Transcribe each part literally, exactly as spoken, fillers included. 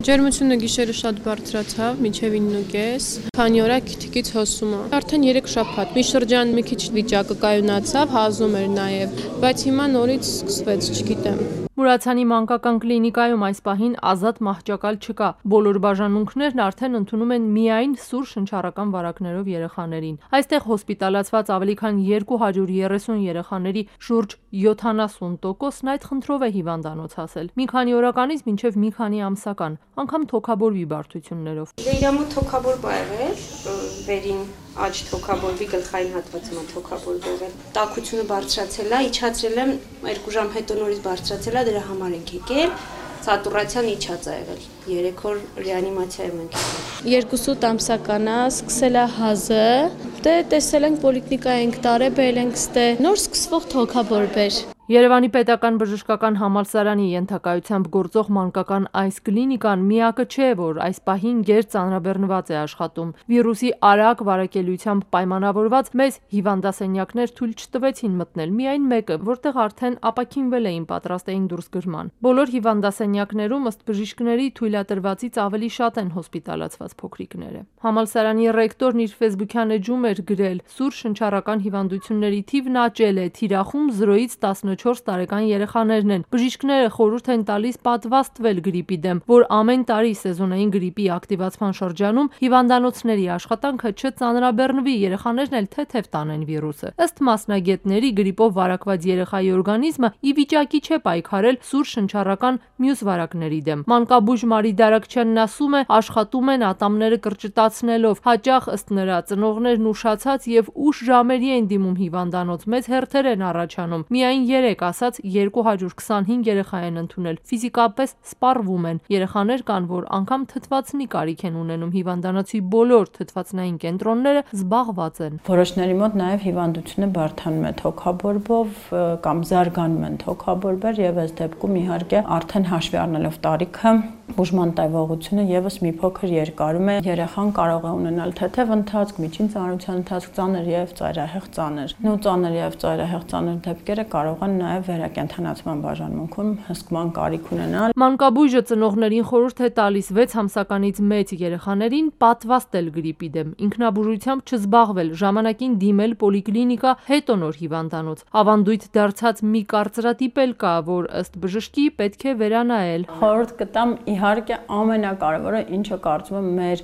Ջերմությունը գիշերը շատ բարձրացավ, մինչև իննուկես, քանի օր է քիթիկից հոսում է։ Արդեն երեք շաբաթ, մի շրջան մի քիչ վիճակը կայունացավ, հազում էր նաև, բայց հիմա նորից սկսվեց, չգիտեմ։ Մուրացյանի մանկական կլինիկայում այս պահին ազատ մահճակալ չկա։ Բոլոր բաժանմունքներն արդեն ընդունում են միայն սուր շնչառական վարակներով երեխաներին։ Այստեղ հոսպիտալացված ավելի քան երկու հարյուր երեսուն երեխաների շուրջ յոթանասուն տոկոսն այդ խնդրով է հիվանդանոց հասել։ Մի քանի օրականից մինչև մի քանի ամսական, անգամ թոքաբորբի բարդություններով։ Դե իր մոտ թոքաբորբ ա եղել, վերին աջ թոքաբորբի գլխային հատվածում թոքաբորբ եղել։ Տաքությունը բարձրացել է, իջացրել եմ երկու ժամ հետո նորից բարձրացել է, դրա համար ենք եկել։ Սատուրացիան իջած է եղել։ երեք օր ռեանիմացիա եմ եկել։ Երկուսուտ ամսական է, սկսել է հազը, դե տեսել ենք պոլիկլինիկա ենք տարել, բերել ենք ստե, նոր սկսվող թոքաբորբ էր։ Երևանի պետական բժշկական համալսարանի ենթակայությամբ գործող մանկական այս կլինիկան միակը չէ, որ այս պահին գեր ծանրաբեռնված է աշխատում։ Վիրուսի արագ վարակելիությամբ պայմանավորված մեծ հիվանդասենյակներ թույլ չտվեցին մտնել, միայն մեկը, որտեղ արդեն ապաքինվել էին, պատրաստ էին դուրս գրման։ Բոլոր հիվանդասենյակներում ըստ բժիշկների թույլատրվածից ավելի շատ են հոսպիտալացված փոքրիկները։ Համալսարանի ռեկտորն իր ֆեյսբուքյան էջում էր գրել. «Սուր շնչառական հիվանդությունների թիվն աճել է, թիրախում զրոյից տասնչորս տարեկան երեխաներն են։ Բժիշկները խորհուրդ են տալիս պատվաստվել գրիպի դեմ, որ ամեն տարի սեզոնային գրիպի ակտիվացման շրջանում հիվանդանոցների աշխատանքը չծանրաբեռնվի, երեխաներն էլ թեթև տանեն վիրուսը։ Ըստ մասնագետների, գրիպով վարակված երեխայի օրգանիզմը ի վիճակի չէ պայքարել սուր շնչառական մյուս վարակների դեմ։ Մանկաբույժ Մարի Դարակչյանն ասում է, աշխատում են ատամները կրճտացնելով, հաճախ ըստ նրա ծնողներն ուշացած եւ ուշ ժամերի են դիմում հիվանդանոց, մեծ հերթեր են առաջանում։ Միայն երեք ասած երկու հարյուր քսանհինգ երեխա են ընդունել, ֆիզիկապես սպառվում են։ Երեխաներ կան, որ անգամ թթվածնի կարիք են ունենում, հիվանդանոցի բոլոր թթվածնային կենտրոնները զբաղված են։ Որոշների մոտ նաև հիվանդությունը բարդանում է թոքաբորբով կամ զարգանում են թոքաբորբեր եւ այս դեպքում իհարկե արդեն հաշվի առնելով տարիքը բուժման տևողությունը եւս մի փոքր երկարում է։ Երեխան կարող է ունենալ թեթև ընթացք, միջին ծանրության ընթացք, ծանր եւ ծայրահեղ ծանր։ Նո ծանր եւ ծայրահեղ ծանր դեպքերը կարող են նաև վերակենդանացման բաժանմունքում հսկման կարիք ունենալ։ Մանկաբույժը ծնողներին խորհուրդ է տալիս վեց ամսականից մեծ երեխաներին պատվաստել գրիպի դեմ, ինքնաբուժությամբ չզբաղվել, ժամանակին դիմել պոլիկլինիկա, հետո նոր հիվանդանոց։ Ավանդույթ դարձած մի կարծրատիպ էլ կա, որ ըստ բժշկի պետք է վերանայել։ Խորհուրդ կտամ իհարկե ամենակարևորը, ինչը կարծում եմ մեր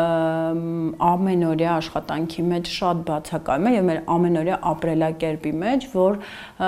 ամենօրյա աշխատանքի մեջ շատ բացակայում է եւ մեր ամենօրյա ապրելակերպի մեջ, որ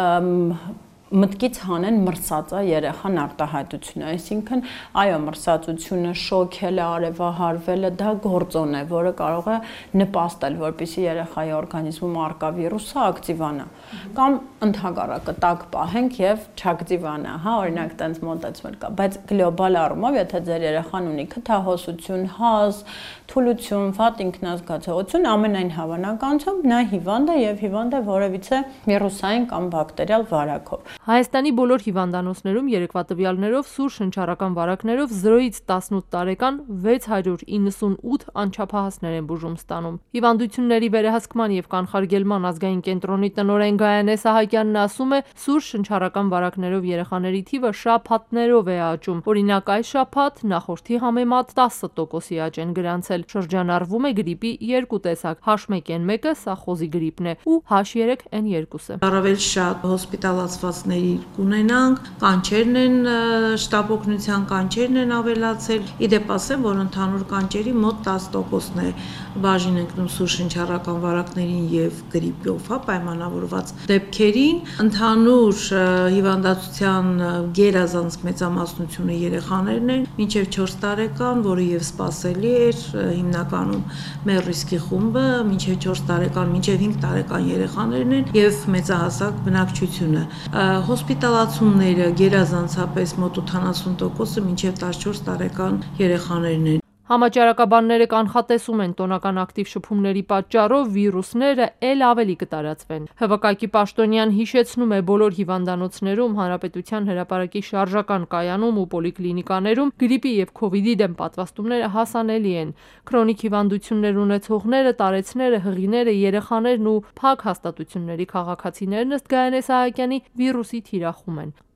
մտքից հանեն մրսածա երեխան արտահայտությունը, այսինքն այո, մրսածությունը, շոքելը, արևահարվելը դա գործոն է, որը կարող է նպաստել, որպեսզի երեխայի օրգանիզմում առկա վիրուսը ակտիվանա, կամ ընդհակառակը տաք պահենք եւ չակտիվանա, հա, օրինակ տենց մոտեցումներ կա, բայց գլոբալ առումով, եթե ձեր երեխան ունի քթահոսություն, հազ, թուլություն, վատ ինքնազգացողություն, ամենայն հավանականությամբ նա հիվանդ է եւ հիվանդ է որևիցե վիրուսային կամ բակտերիալ վարակով։ Հայաստանի բոլոր հիվանդանոցներում երեկվա տվյալներով սուր շնչառական վարակներով զրոյից տասնութ տարեկան վեց հարյուր իննսունութ անչափահասներ են բուժում ստանում։ Հիվանդությունների վերահսկման եւ կանխարգելման ազգային կենտրոնի տնօրեն Գայանե Սահակյանն ասում է, սուր շնչառական վարակներով երեխաների թիվը շաբաթներով է աճում։ Օրինակ այս շաբաթ նախորդի համեմատ տասը տոկոսի աճ են գրանցել։ Շրջանառվում է գրիպի երկու տեսակ՝ H մեկ N մեկը, սա խոզի գրիպն է, ու H երեք N երկուսը։ Առավել շատ հոսպիտալացվածների կունենանք, կանչերն են, շտապ օգնության կանչերն են ավելացել։ Իդեպ ասեմ, որ ընդհանուր կանչերի մոտ տասը տոկոսն է բաժին ընկնում սուր շնչառական վարակներին եւ գրիպով, հա, պայմանավորված դեպքերին։ Ընդհանուր հիվանդացության գերազանց մեծամասնությունը երեխաներն են, մինչեւ չորս տարեկան, որը եւ սպասելի էր, հիմնականում մեր ռիսկի խումբը մինչեւ չորս տարեկան, մինչեւ հինգ տարեկան երեխաներն են եւ մեծահասակ բնակչությունը։ Հոսպիտալացումները գերազանցապես մոտ ութանասուն տոկոսը մինչեւ տասնչորս տարեկան երեխաներն են։ Համաճարակաբանները կանխատեսում են տոնական ակտիվ շփումների պատճառով վիրուսները ել ավելի կտարածվեն։ Հ V K-ի պաշտոնյան հիշեցնում է, բոլոր հիվանդանոցներում, հանրապետության հրապարակի շարժական կայանում ու պոլիկլինիկաներում գրիպի եւ քովիդի դեմ պատվաստումները հասանելի են։ Քրոնիկ հիվանդություններ ունեցողները, տարեցները, հղիները, երեխաներն ու փակ հաստատությունների քաղաքացիներն ըստ Գայանե Սահակյանի վիրուսի թիրախում են։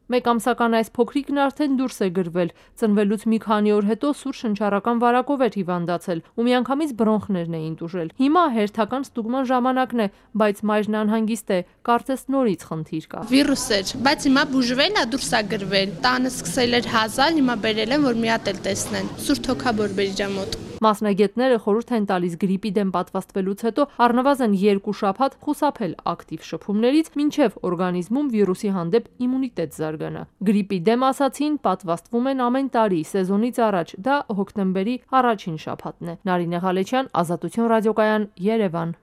Մեկ ամսական այս փոքրիկն արդեն դուրս է գրվել, ծնվելուց մի քանի օր հետո սուր շնչառական վարակով էր հիվանդացել ու միանգամից բրոնխներն էին տուժել։ Հիմա հերթական ստուգման ժամանակն է, բայց մայրն անհանգիստ է, կարծես նորից խնդիր կա։ Վիրուս էր, բայց հիմա բուժվել է, դուրս է գրվել։ Տանը սկսել էր հազալ, հիմա բերել են, որ մի հատ էլ տեսնեն։ Սուրբ թոքաբոր բերի մոտ։ Մասնագետները խորհուրդ են տալիս գրիպի դեմ պատվաստվելուց հետո առնվազն երկու շաբաթ խուսափել ակտիվ շփումներից, մինչև օրգանիզմում վիրուսի հանդեպ իմունիտետ զարգանա։ Գրիպի դեմ ասացին պատվաստվում են ամեն տարի սեզոնից առաջ, դա հոկտեմբերի առաջին շաբաթն է։ Նարինե Ղալեչյան, Ազատություն ռադիոկայան, Երևան։